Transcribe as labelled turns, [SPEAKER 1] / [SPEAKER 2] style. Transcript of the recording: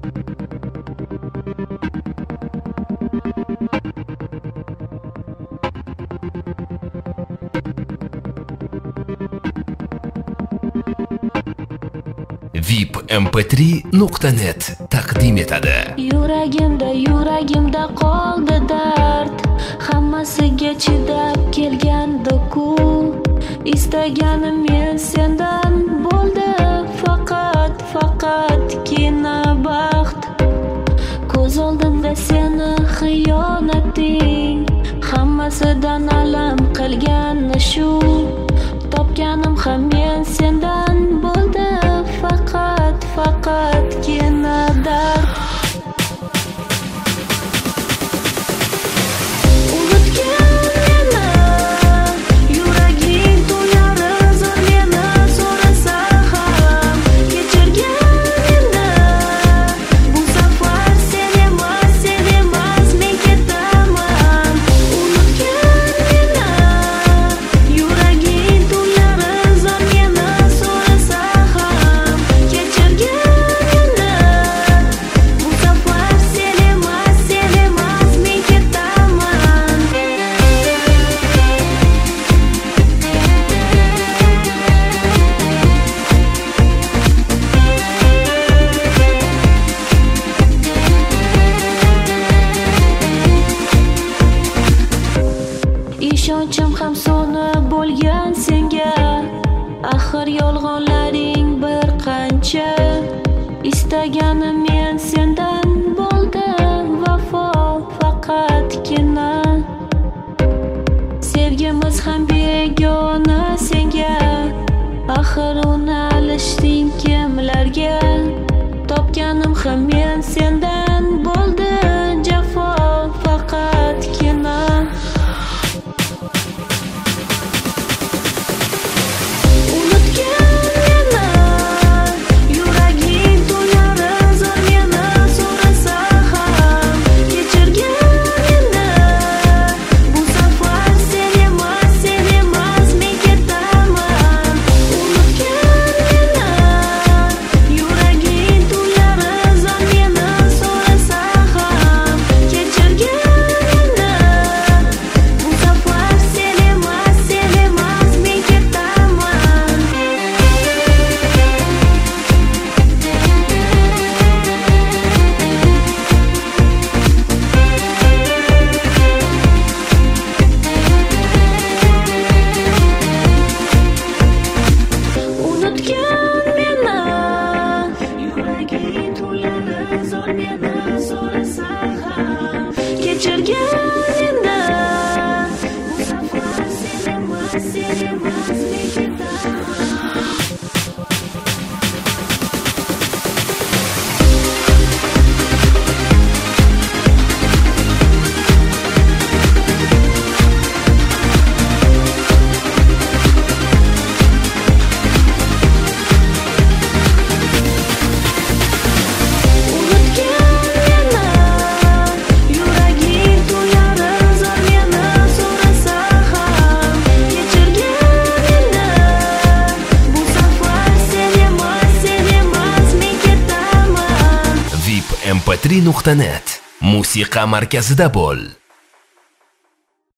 [SPEAKER 1] vipmp3.net taqdim etadi.
[SPEAKER 2] Yuragimda qoldi dard, hammasiga chidab kelgandi-ku. Istaganim men sendan bo'ldi, faqatgina baxt. Ko'z oldimda seni xiyonating, hammasidan alam qilgani shu. Topganim ham men sendan bo'ldi, faqatgina dard. Ishonchim ham so'nib bo'lgan senga, axir yolg'onlaring bir qancha. Istaganim men sendan bo'ldi, vafo faqatgina. Sevgimiz ham begona senga, axir uni alishding kimlarga. Topganim ham men sendan bo'ldi, jafo faqatgina.
[SPEAKER 1] vipmp3.net musiqa markazida bo'l.